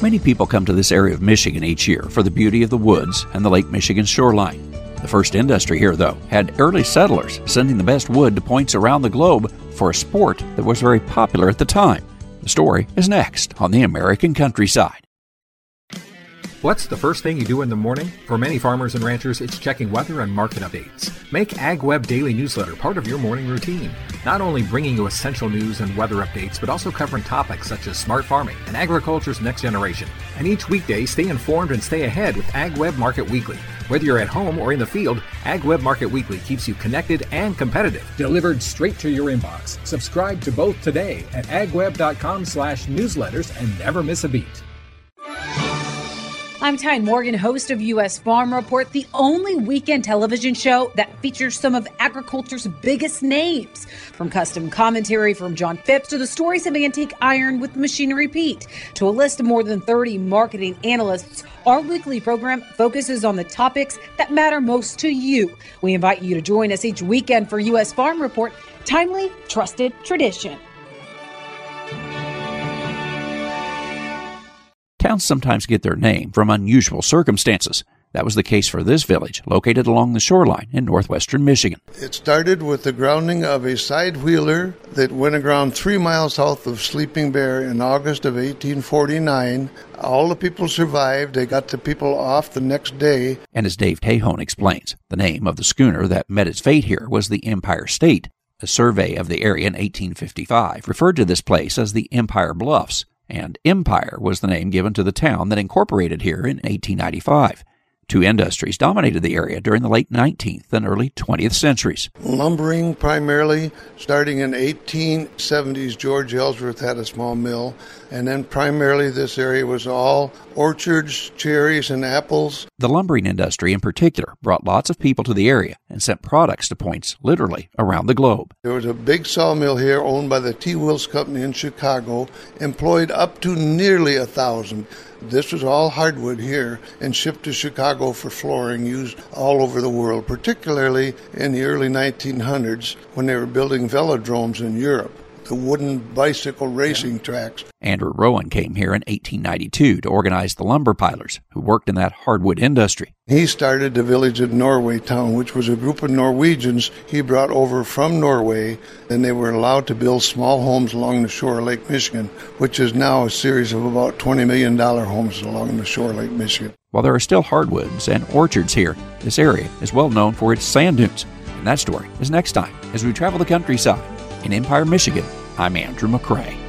Many people come to this area of Michigan each year for the beauty of the woods and the Lake Michigan shoreline. The first industry here, though, had early settlers sending the best wood to points around the globe for a sport that was very popular at the time. The story is next on the American Countryside. What's the first thing you do in the morning? For many farmers and ranchers, it's checking weather and market updates. Make AgWeb Daily Newsletter part of your morning routine. Not only bringing you essential news and weather updates, but also covering topics such as smart farming and agriculture's next generation. And each weekday, stay informed and stay ahead with AgWeb Market Weekly. Whether you're at home or in the field, AgWeb Market Weekly keeps you connected and competitive. Delivered straight to your inbox. Subscribe to both today at agweb.com/newsletters and never miss a beat. I'm Tyne Morgan, host of U.S. Farm Report, the only weekend television show that features some of agriculture's biggest names. From custom commentary from John Phipps to the stories of Antique Iron with Machinery Pete to a list of more than 30 marketing analysts, our weekly program focuses on the topics that matter most to you. We invite you to join us each weekend for U.S. Farm Report, timely, trusted tradition. Towns sometimes get their name from unusual circumstances. That was the case for this village, located along the shoreline in northwestern Michigan. It started with the grounding of a side-wheeler that went aground 3 miles south of Sleeping Bear in August of 1849. All the people survived. They got the people off the next day. And as Dave Tejon explains, the name of the schooner that met its fate here was the Empire State. A survey of the area in 1855 referred to this place as the Empire Bluffs, and Empire was the name given to the town that incorporated here in 1895. Two industries dominated the area during the late 19th and early 20th centuries. Lumbering primarily, starting in 1870s, George Ellsworth had a small mill, and then primarily this area was all orchards, cherries, and apples. The lumbering industry in particular brought lots of people to the area and sent products to points literally around the globe. There was a big sawmill here owned by the T. Wills Company in Chicago, employed up to nearly 1,000. This was all hardwood here and shipped to Chicago for flooring used all over the world, particularly in the early 1900s when they were building velodromes in Europe, the wooden bicycle racing tracks. Andrew Rowan came here in 1892 to organize the lumber pilers who worked in that hardwood industry. He started the village of Norway Town, which was a group of Norwegians he brought over from Norway, and they were allowed to build small homes along the shore of Lake Michigan, which is now a series of about $20 million homes along the shore of Lake Michigan. While there are still hardwoods and orchards here, this area is well known for its sand dunes. And that story is next time as we travel the countryside. In Empire, Michigan, I'm Andrew McCrae.